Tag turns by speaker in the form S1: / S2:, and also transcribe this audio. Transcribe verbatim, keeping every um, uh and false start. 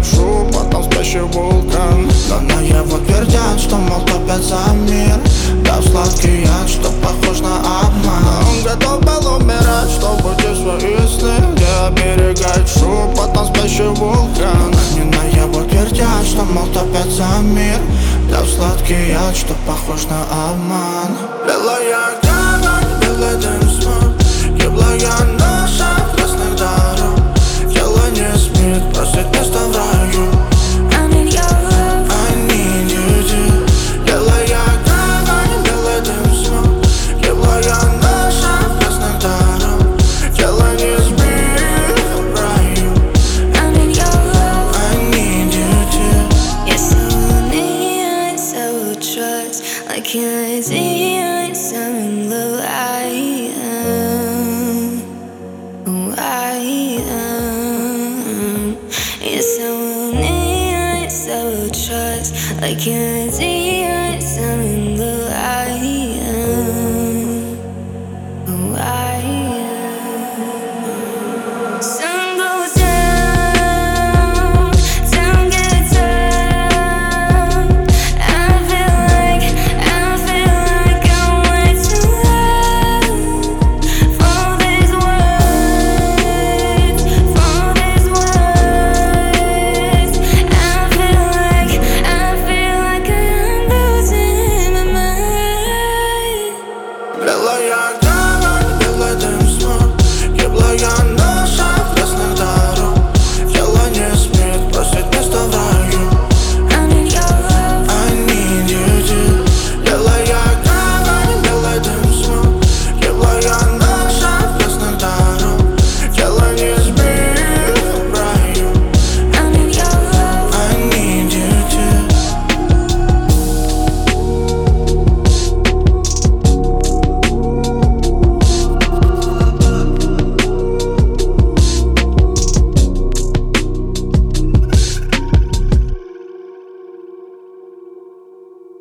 S1: шум, потом спящий вулкан.
S2: Но на его твердят, что мол топят за мир. Дав сладкий яд, что похож на обман.
S1: Но он готов был умирать, чтобы будить свои сны, где оберегает шум, потом спящий вулкан.
S2: Они на его твердят, что мол топят за мир. Дав сладкий яд, что похож на обман.
S1: Белая гавань, белый дым смог, гиблая наша красных дорог. Тело не спит, просит место в раю.
S3: I need your love.
S1: I need you, dear. Белая гавань, белый дым смог, гиблая наша красных дорог. Тело не спит в раю.
S3: I need your love.
S1: I need you, dear.
S3: You're so near, so trust. I can't see you, so in love I am. Who I am. You're so near, so trust. I can't see